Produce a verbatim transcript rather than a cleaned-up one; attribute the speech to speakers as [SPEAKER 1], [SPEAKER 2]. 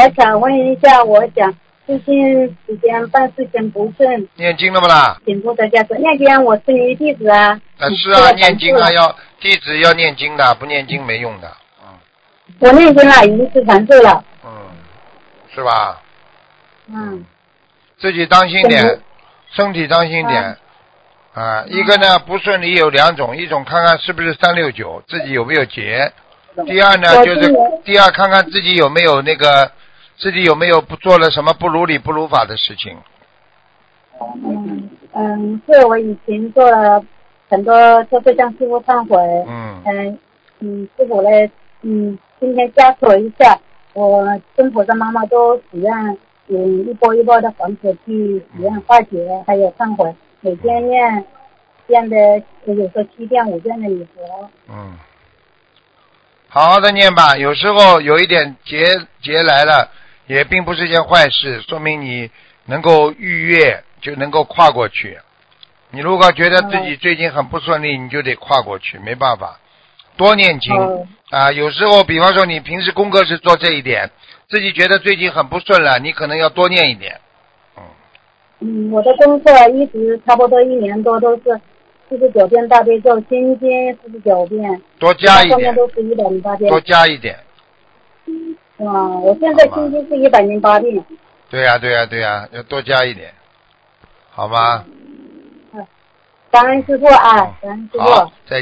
[SPEAKER 1] 还想问一下，我想最近时间办事情不顺，
[SPEAKER 2] 念经了不啦？
[SPEAKER 1] 请菩萨加持。念经我是你弟子啊。
[SPEAKER 2] 啊是啊，念经啊，要弟子要念经的，不念经没用的。嗯。
[SPEAKER 1] 我念经了，已经是常住了。
[SPEAKER 2] 嗯，是吧？
[SPEAKER 1] 嗯。
[SPEAKER 2] 自己当心点，身体当心点。啊啊，一个呢不顺利有两种，一种看看是不是三六九，自己有没有结；第二呢就是第二看看自己有没有那个，自己有没有不做了什么不如理不如法的事情。
[SPEAKER 1] 嗯嗯，是我以前做了很多，就是向师傅忏悔。
[SPEAKER 2] 嗯。
[SPEAKER 1] 嗯嗯，师傅呢，嗯，今天加持一下，我跟菩萨妈妈都许愿，嗯，一波一波的房子去许愿化解，还有忏悔。每天念念的有时候七遍五遍的礼佛。
[SPEAKER 2] 嗯，好好的念吧，有时候有一点劫劫来了，也并不是件坏事，说明你能够逾越，就能够跨过去。你如果觉得自己最近很不顺利，你就得跨过去，没办法，多念经啊。有时候，比方说你平时功课是做这一点，自己觉得最近很不顺了，你可能要多念一点。
[SPEAKER 1] 嗯，我的功课一直差不多一年多都是四十九遍大悲咒，心经四十九遍，
[SPEAKER 2] 多加一点，
[SPEAKER 1] 后面都是一百零八遍，
[SPEAKER 2] 多加一点。
[SPEAKER 1] 哇，我现在心经是一百零八遍。
[SPEAKER 2] 对呀、啊、对呀、啊、对呀、啊，要多加一点，好吗？
[SPEAKER 1] 嗯，感恩师父啊，感恩师父。
[SPEAKER 2] 好，再见。